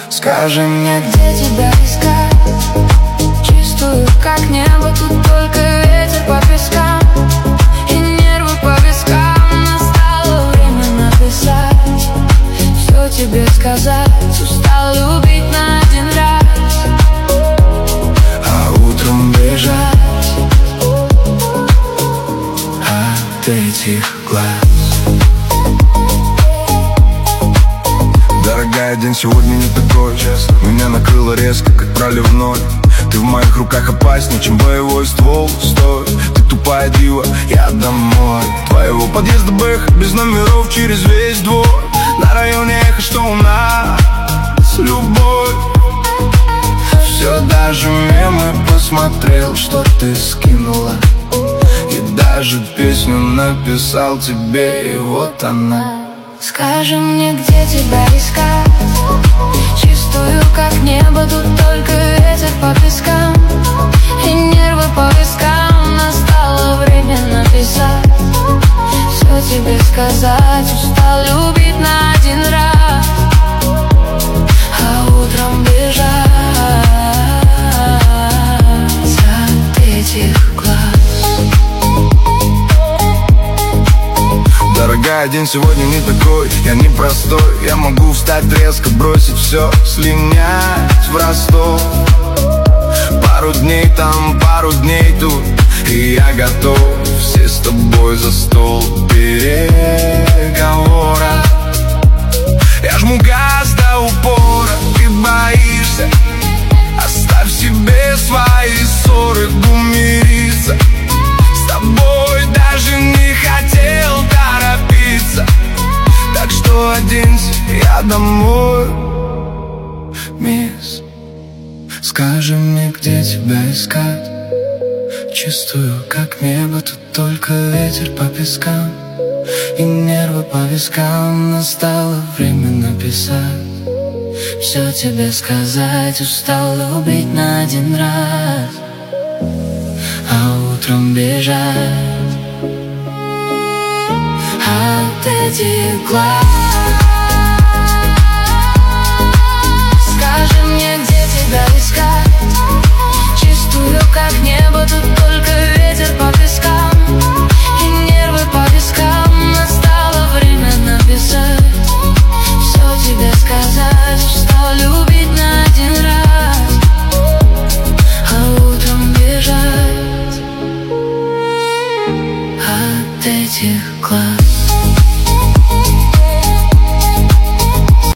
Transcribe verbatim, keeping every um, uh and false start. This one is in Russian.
Скажи мне, где тебя искать? Чистую, как небо, тут только ветер по пескам и нервы по вискам. Настало время написать, все тебе сказать. Устал любить на один раз, а утром бежать от этих глаз. Дорогая, день сегодня не такой. Меня накрыло резко, как проливной. Ты в моих руках опаснее, чем боевой ствол. Стой, ты тупая дива, я домой. Твоего подъезда бэх, без номеров через весь двор. На районе эхо, что у нас любовь. Все, даже мемы посмотрел, что ты скинула, и даже песню написал тебе, и вот она. Скажи мне, где тебя искать? Чистую, как небо, тут только ветер по пескам и нервы по вискам. Настало время написать, все тебе сказать. Устал любить на один раз, а утром бежать от этих глаз. Дорогая, день сегодня не такой, я не простой. Я могу встать резко, бросить все, слинять в Ростов. Пару дней там, пару дней тут, и я готов. Все с тобой за стол переговора. Я жму газ до упора, ты боишься. Оставь себе свои ссоры, гумириться. С тобой даже не хотел торопиться, так что оденься, я домой. Мисс, скажи мне, где тебя искать? Чистую, как небо, тут только ветер по пескам и нервы по вискам. Настало время написать, все тебе сказать. Устал любить на один раз, а утром бежать от этих глаз.